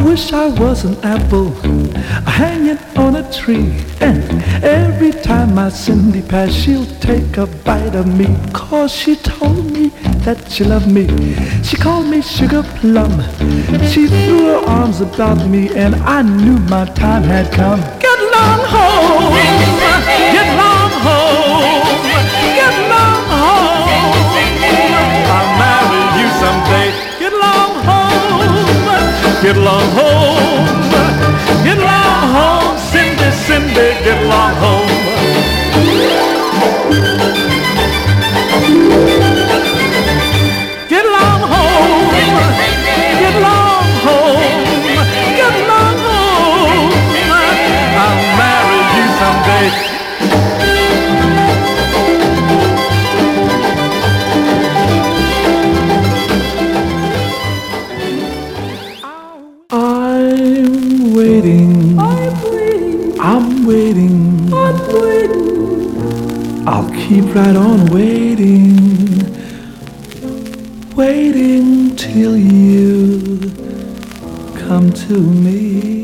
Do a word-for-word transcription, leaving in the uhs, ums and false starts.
wish I was an apple hanging on a tree, and every time my Cindy passed, she'll take a bite of me, 'cause she told me that she loved me. She called me Sugar Plum. She threw her arms about me, and I knew my time had come. Get long home, get long home, get long home. I'll marry you someday. Get long home, get long home, get long home, Cindy, Cindy, get long home. Get long home, get long home, get long home. I'll marry you someday. I'm waiting, I'm waiting, I'm waiting, I'm waiting. I'll keep right on waiting, waiting till you come to me.